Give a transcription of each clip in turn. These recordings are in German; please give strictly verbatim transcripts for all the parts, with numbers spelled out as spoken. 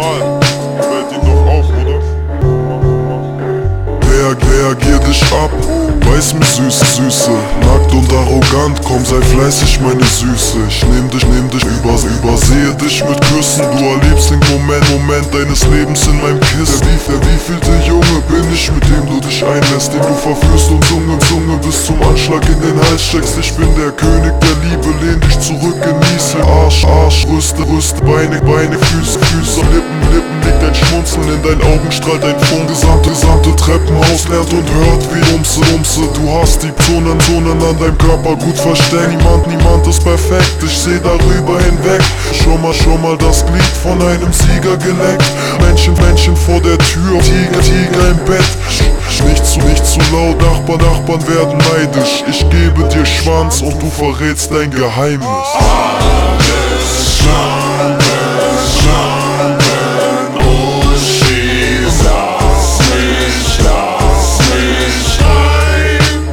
normal. Fällt ihm doch auf, oder? Reagier dich ab, weiß mich Süße, Süße. Nackt und arrogant, komm sei fleißig meine Süße. Ich nehm dich, nehm dich, über, übersehe dich mit Küssen. Du erlebst den Moment, Moment deines Lebens in meinem Kissen. Wie, der wievielte Junge bin ich, mit dem du dich einlässt, den du verführst und Zunge, Zunge bis zum Anschlag in den Hals steckst. Ich bin der König der Liebe, lehn dich zurück, genieße. Arsch, Arsch, Rüste, Rüste, Beine, Beine, Füße, Füße, Lippen, Lippen, liegt ein Schmunzeln in deinen Augen, strahlt ein Funk. Gesamte, gesamte Treppenhaus lernt und hört wie Umse, Umse. Du hast die Zonen, Zonen an deinem Körper gut versteckt. Niemand, niemand ist perfekt, ich seh darüber hinweg. Schon mal, schon mal das Glied von einem Sieger geleckt. Menschen, Menschen vor der Tür, Tiger, Tiger im Bett. Nicht zu, nicht zu laut, Nachbarn, Nachbarn werden neidisch. Ich gebe dir Schwanz und du verrätst dein Geheimnis. Alles Schande, Schande, oh Jesus, lass mich, lass mich rein.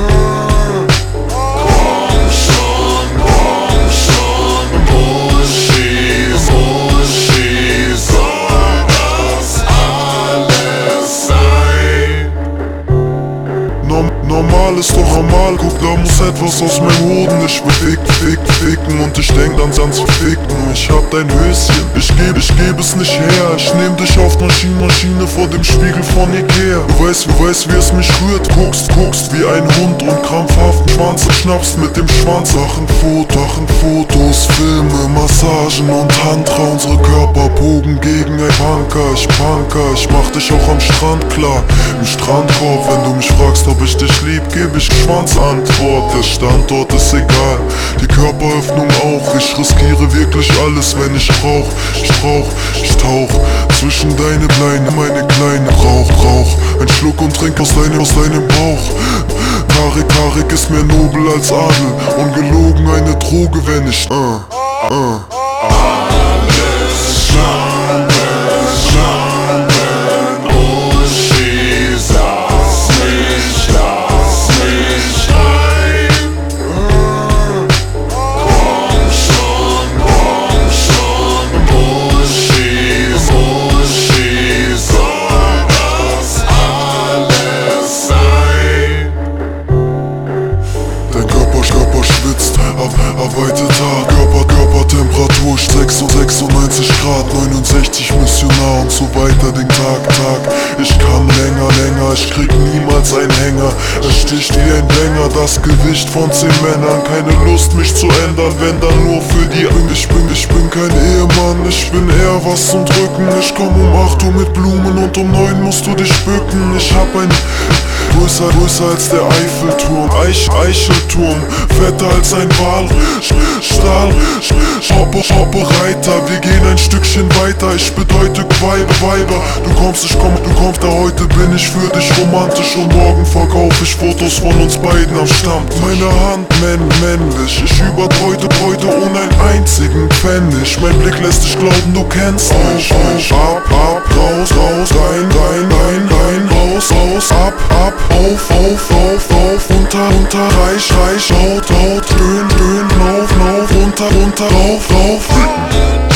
Komm schon, komm schon, Muschi, Muschi, soll das alles sein? Norm normal ist doch normal, guck, da muss etwas aus meinem Hoden. Ich will ficken, ficken, ficken und ich denk dann an zu ficken. Ich hab dein Höschen, ich geb, ich geb es nicht her. Ich nehm dich auf Maschine, Maschine vor dem Spiegel von Ikea. Du weißt, du weißt, wie es mich rührt, guckst, guckst wie ein Hund und krampfhaft Schwanz schnappst mit dem Schwanz. Machen Fotos, machen Fotos, Filme, Massagen und Tantra. Unsere Körper bogen gegen ein Punker. Ich punker, ich mach dich auch am Strand klar. Im Strandkorb, wenn du mich fragst, ob ich dich lieb, geb ich Schwanzantwort. Der Standort ist egal, die Körperöffnung auch. Ich riskiere wirklich alles, wenn ich rauch. Ich rauch, ich tauch zwischen deine Beine, meine kleine Rauch, Rauch. Ein Schluck und trink aus deinem, aus deinem Bauch. Karik, Karik ist mehr nobel als Adel. Ungelogen eine Droge, wenn ich uh, uh. Alles Schande, Schande, oh Jesus, lass mich, lass mich rein. Komm schon, komm schon, Muschi, Muschi, soll das alles sein? Dein Körper, Körper schwitzt, ab, erweiterter Körper, Körpertemperatur sechsundneunzig Grad, neunundsechzig missionar und so weiter den Tag, Tag. Ich kann länger, länger, ich krieg niemals einen Hänger. Es sticht wie ein Banger, das Gewicht von zehn Männern. Keine Lust mich zu ändern, wenn dann nur für die. Ich bin, ich bin kein Ehemann, ich bin eher was zum Drücken. Ich komm um acht Uhr mit Blumen und um neun musst du dich bücken. Ich hab ein größer, größer als der Eiffelturm, Eich, Eichelturm, fetter als ein Wal, Stahl, Hoppe, Hoppe, Reiter, wir gehen ein Stückchen weiter. Ich bedeute Weiber, Weiber, du kommst, ich komm, du kommst, da heute bin ich für dich romantisch und morgen verkauf ich Fotos von uns beiden am Stammtisch. Meine Hand männ, männlich, ich überbeute heute ohne einen einzigen Pfennig. Mein Blick lässt dich glauben, du kennst mich. Ab, ab, raus, raus, rein, rein, rein, rein, raus, raus, ab, ab, auf, auf, auf, auf, unter, unter, reich, reich, haut, haut, dünn, dünn, lauf, lauf, runter, runter, rauf, rauf.